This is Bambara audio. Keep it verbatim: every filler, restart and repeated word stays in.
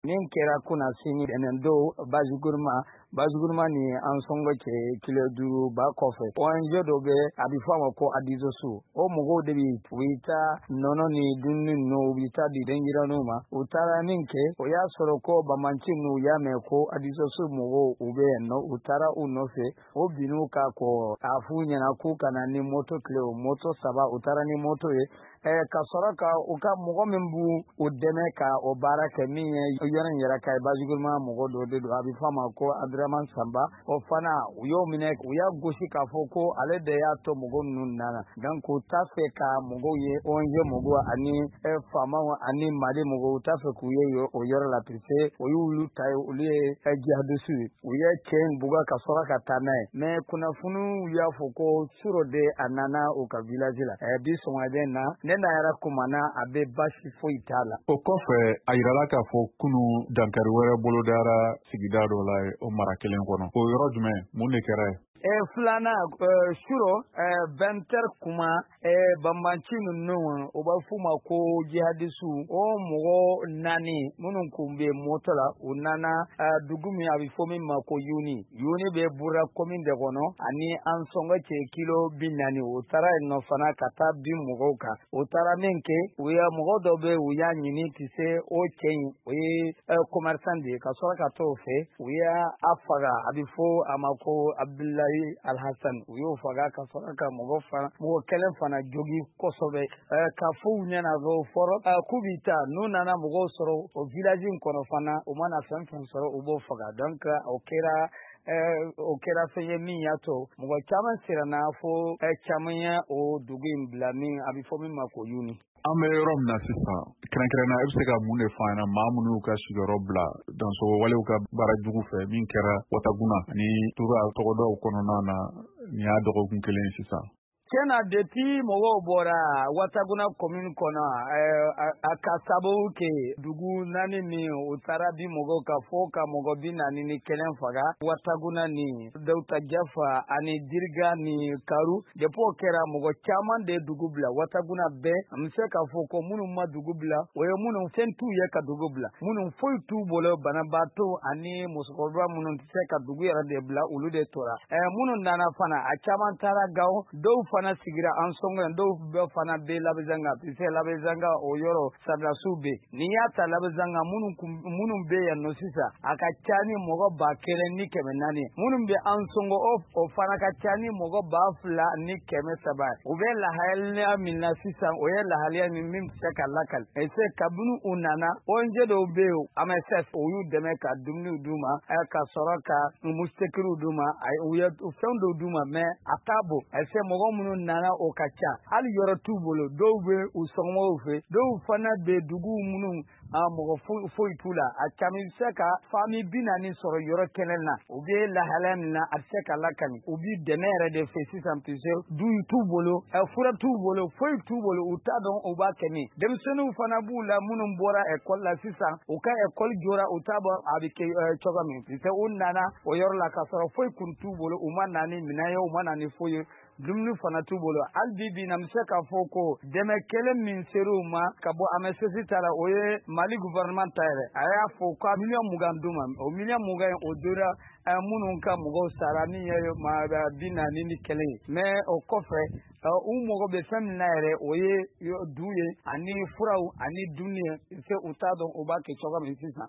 nin kɛra kunna sini dɛnɛn do bazuguruma bazuguruma ni an sɔngɔ cɛ kilo duuru ba kɔfɛ O N G dɔ bɛ a bɛ fɔ a ma ko Adizosu o mɔgɔw de bi u bɛ taa nɔnɔ ni dumuni ninnu u bɛ taa di denjiraniw ma u taara min kɛ o y'a sɔrɔ ko Bamanci ninnu u y'a mɛn ko Adizosu mɔgɔw u bɛ yen nɔ u taara u nɔfɛ o bin'u ka kɔ a f'u ɲɛna k'u ka na ni moto tile o moto saba u taara ni moto ye ɛ ka sɔrɔ ka u ka mɔgɔ min b'u u dɛmɛ ka o baara kɛ min ye yɔrɔ in yɛrɛ ka ye bazuguruma mɔgɔ dɔ de don a bɛ fɔ a ma ko Abdurahman Samba o fana u y'o minɛ u y'a gosi k'a fɔ ko ale de y'a to mɔgɔ ninnu nana donc u t'a fɛ ka mɔgɔw ye O N G mɔgɔw ani ɛ faamaw ani Mali mɔgɔw u t'a fɛ k'u ye o yɔrɔ la puisque o y'olu ta ye olu ye ɛ jihadiste ye u ye cɛ in bugɔ ka sɔrɔ ka taa n'a ye mais kunnafoniw y'a fɔ ko suro de a nana u ka village la ɛ bi sɔgɔmada na ne n'a yɛrɛ kumana a bɛ basi foyi t'a la o kɔfɛ a yirala k'a fɔ kunu dankari wɛrɛ bolodara sigida dɔ la o mara kelen kɔnɔ o yɔrɔ jumɛn mun de kɛra ye E filanan suro vingt heures kuma Bamanci ninnu u b'a f'u ma ko jihadisu o mɔgɔ naani minnu kun bɛ moto la u nana dugu min a bɛ fɔ min ma ko Yuni Yuni bɛ Bura commune de kɔnɔ ani an sɔngɔ cɛ kilo bi naani u taara yen nɔ fana ka taa bin mɔgɔw kan u taara min kɛ u ye mɔgɔ dɔ bɛ u y'a ɲini ti se o cɛ in o ye commerçant de ye ka sɔrɔ ka t'o fɛ u y'a faga a bɛ fɔ a ma ko Abdulayi Alhassan u y'o faga ka sɔrɔ ka mɔgɔ fana mɔgɔ kelen fana jogi kosɛbɛ ka fɔ u ɲɛna ko fɔlɔ k'u bɛ taa n'u nana mɔgɔw sɔrɔ o village in kɔnɔ fana u mana fɛn fɛn sɔrɔ u b'o faga donc o kɛra o kɛra fɛn ye min y'a to mɔgɔ caman siranna fo caman ye o dugu in bila min a bɛ fɔ min ma ko Yuni. An bɛ yɔrɔ min na sisan kɛrɛnkɛrɛnna e bɛ se ka mun de fɔ an ɲɛna maa minnu y'u ka sigiyɔrɔ bila dansɔgɔwalew ka baara jugu fɛ min kɛra Wataguna ani tora tɔgɔdaw kɔnɔna na nin y'a dɔgɔkun kelen ye sisan. Tiɲɛna depuis mɔgɔw bɔra Wataguna commune kɔnɔ a ka sababu kɛ dugu naani min u taara di mɔgɔw ka fɔ ka mɔgɔ bi naani ni kelen faga Wataguna ni Dawuta Jafa ani Diriga ni Karu depuis o kɛra mɔgɔ caman de dugu bila Wataguna bɛɛ an bɛ se k'a fɔ ko minnu ma dugu bila o ye minnu fɛn t'u ye ka dugu bila minnu foyi t'u bolo banabaatɔ ani musokɔrɔba minnu tɛ se ka dugu yɛrɛ de bila olu de tora minnu nana fana a caman taara Gawo dɔw fana sigira an sɔngɔ dɔw bɛɛ fana bɛ Labɛzanga puisque Labɛzanga o yɔrɔ sardasiw bɛ n'i y'a ta Labɛzanga minnu minnu bɛ yan nɔ sisan a ka ca ni mɔgɔ ba kelen ni kɛmɛ naani minnu bɛ an sɔngɔ o fana ka ca ni mɔgɔ ba fila ni kɛmɛ saba u bɛ lahalaya min na sisan o ye lahalaya min min bɛ se ka lakali ese kabini u nana O N G dɔw bɛ yen A M S F o y'u dɛmɛ ka dumuniw d'u ma ka sɔrɔ ka mustekiriw d'u ma u ye fɛn dɔw d'u ma mais a t'a bɔ ese mɔgɔ minnu nana o ka ca hali yɔrɔ t'u bolo dɔw bɛ u sɔngɔw fɛ dɔw fana bɛ dugu minnu mɔgɔ foyi t'u la a caman bɛ se ka fami bi naani sɔrɔ yɔrɔ kelen na u bɛ lahalaya min na a bɛ se ka lakali u bɛ dɛmɛ yɛrɛ de fɛ sisan puisque du t'u bolo fura t'u bolo foyi t'u bolo u t'a dɔn u b'a kɛ min denmisɛnninw fana b'u la minnu bɔra école la sisan u ka école jɔra u t'a dɔn a bɛ kɛ cogo min puisque u nana o yɔrɔ la ka sɔrɔ foyi kun t'u bolo u ma na ni minɛn ye u ma na ni foyi ye dumuni fana t'u bolo hali bi bi na n bɛ se k'a fɔ ko dɛmɛ kelen min ser'u ma ka bɔ A M S F ta la o ye Mali gouvernement ta yɛrɛ a y'a fɔ ka miliyɔn mugan d'u ma o miliyɔn mugan o dora minnu ka mɔgɔw sara min ye bi naani ni kelen ye mais o kɔfɛ u mago bɛ fɛn min na yɛrɛ o ye du ye ani furaw ani dumuni ye u t'a dɔn u b'a kɛ cogo min sisan